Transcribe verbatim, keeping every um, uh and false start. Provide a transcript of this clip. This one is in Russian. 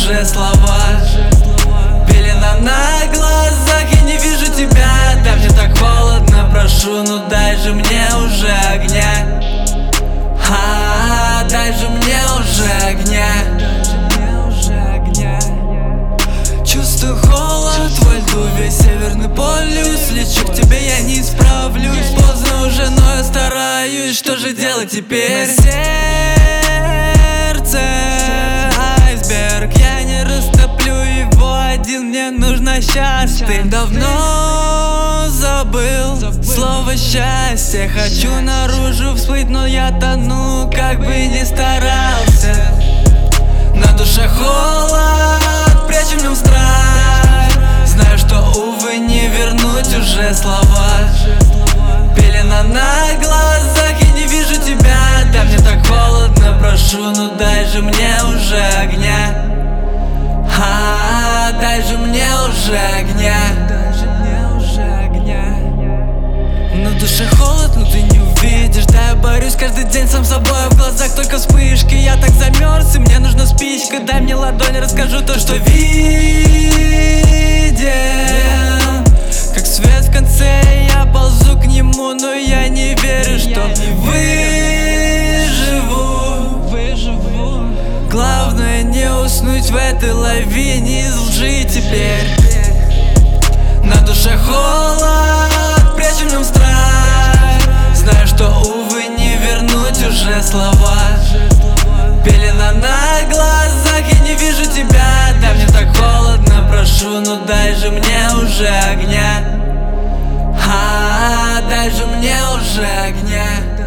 уже слова. Пелена на глазах, я не вижу тебя. Да мне так холодно, прошу, ну дай же мне уже огня. А, дай же мне уже огня. Чувствую холод во льду, весь Северный полюс. Лечу к тебе, я не справлюсь. Поздно уже, но я стараюсь. Что же делать теперь? Сердце айсберг, я не растоплю его один, мне нужно счастье. Давно забыл слово счастье. Хочу наружу всплыть, но я тону, как бы ни старался. На душе холод, прячу в нем страх. Знаю, что, увы, не вернуть уже слова. Пелена на глазах, я не вижу тебя. Да мне так холодно, прошу, ну дай же мне уже огня. А, дай же мне уже огня. На душе холод, но ты не увидишь. Да, я борюсь каждый день сам собой, а в глазах только вспышки. Я так замерз, и мне нужна спичка. Дай мне ладонь, расскажу то, что видел. Как свет в конце, я ползу к нему, но я не верю, что выживу. Главное не уснуть в этой лавине из лжи теперь. На душе холод, прячу в нем страх. Знаю, что, увы, не вернуть уже слова. Пелена на глазах, я не вижу тебя. Да мне так холодно, прошу, ну дай же мне уже огня. А, дай же мне уже огня.